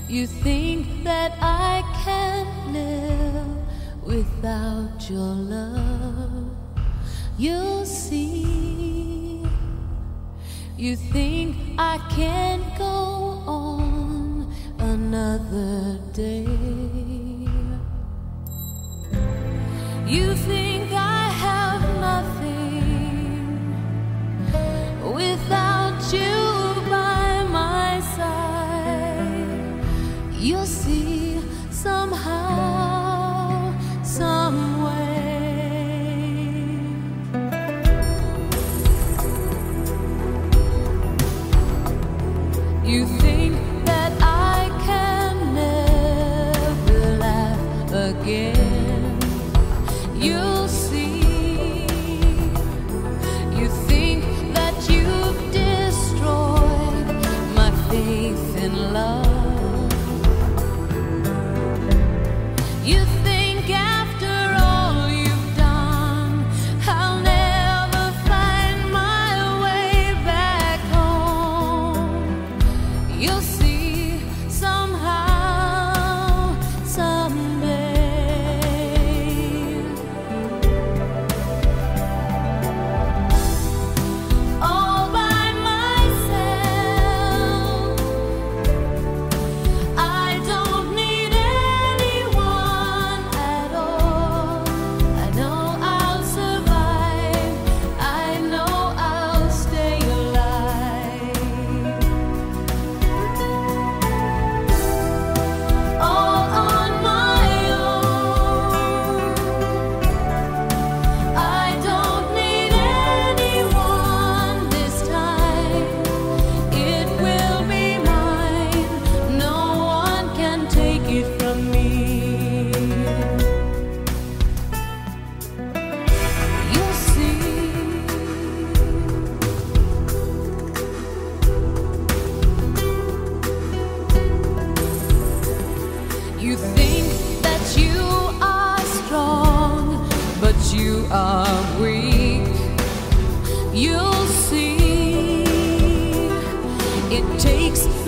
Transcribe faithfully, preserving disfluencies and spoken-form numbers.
You think that I can't live without your love. You'll see. You think I can't go on another day. You think I have nothing without you by my side. You'll see somehow, some way. You think that I can never laugh again. You'll see. You think that you've destroyed my faith in love. You think after all you've done, I'll never find my way back home. You'll see somehow, someday. All by myself, I don't need anyone at all. I know I'll survive. I know I'll stay alive. All on my own. I don't need anyone this time. It will be mine. No one can take it from me. You'll see. You think that you are strong, but you are weak. You'll see. It takes